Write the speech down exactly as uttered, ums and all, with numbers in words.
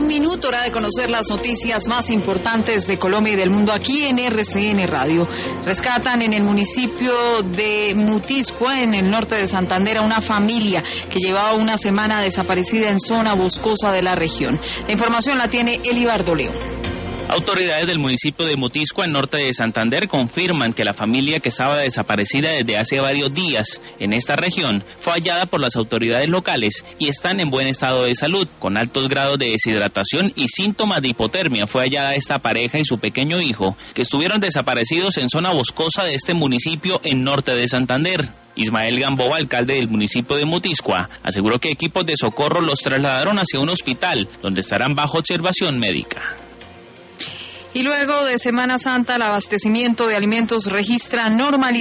un minuto, hora de conocer las noticias más importantes de Colombia y del mundo aquí en R C N Radio. Rescatan en el municipio de Mutiscua, en el norte de Santander, a una familia que llevaba una semana desaparecida en zona boscosa de la región. La información la tiene Elibardo León. Autoridades del municipio de Mutiscua, en norte de Santander, confirman que la familia que estaba desaparecida desde hace varios días en esta región fue hallada por las autoridades locales y están en buen estado de salud. Con altos grados de deshidratación y síntomas de hipotermia fue hallada esta pareja y su pequeño hijo, que estuvieron desaparecidos en zona boscosa de este municipio en norte de Santander. Ismael Gamboa, alcalde del municipio de Mutiscua, aseguró que equipos de socorro los trasladaron hacia un hospital, donde estarán bajo observación médica. Y luego de Semana Santa, el abastecimiento de alimentos registra normalidad.